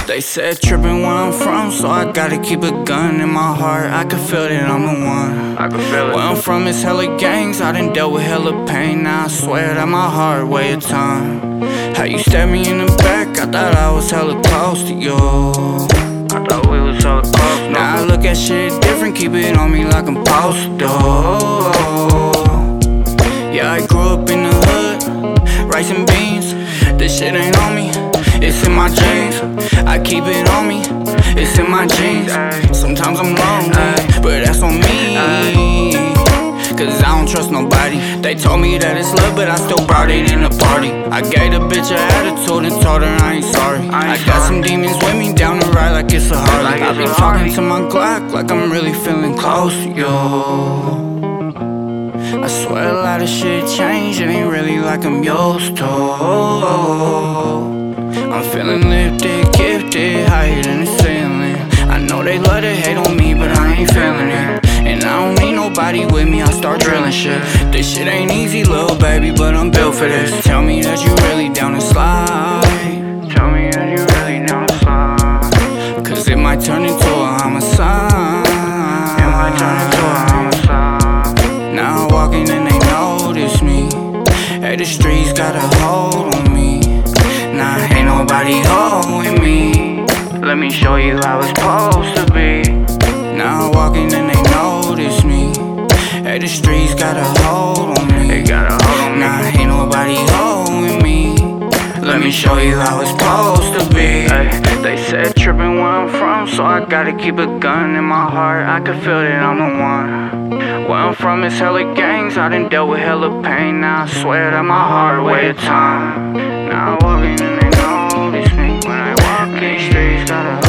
They said trippin' where I'm from, so I gotta keep a gun in my heart. I can feel that I'm the one. I can feel it. Where I'm from is hella gangs, I done dealt with hella pain. Now I swear that my heart way of time. How you stabbed me in the back, I thought I was hella close to you. I thought we was so close. Now I look at shit different, keep it on me like I'm supposed to. Yeah, I grew up in the hood, rice and beans. This shit ain't on me, it's in my jeans. I keep it on me, it's in my jeans. Sometimes I'm lonely, but that's on me, cause I don't trust nobody. They told me that it's love, but I still brought it in the party. I gave the bitch an attitude and told her I ain't sorry. I got some demons with me down the ride like it's a Harley. I be talking to my Glock like I'm really feeling close to you. I swear a lot of shit changed, it ain't really like I'm used to. I'm feeling lifted, gifted, higher than the ceiling. I know they love to hate on me, but I ain't feeling it. And I don't need nobody with me, I start drilling shit. This shit ain't easy, little baby, but I'm built for this. Tell me that you really down to slide. Tell me that you really down to slide. Cause it might turn into a homicide. It might turn into a homicide. Now I'm walking and they notice me. Hey, the streets got a hold on me. Nah, ain't nobody holding me. Let me show you how it's supposed to be. Now I'm walking and they notice me. Hey, the streets got a hold on me. They got a hold on me. Nah, ain't nobody holding me. Let me show you how it's supposed to be. They said trippin' where I'm from, so I gotta keep a gun in my heart. I can feel that I'm the one. Where I'm from is hella gangs, I done dealt with hella pain. Now I swear that my heart way of time. Now I'm walking and they notice me. When I walk, these streets got a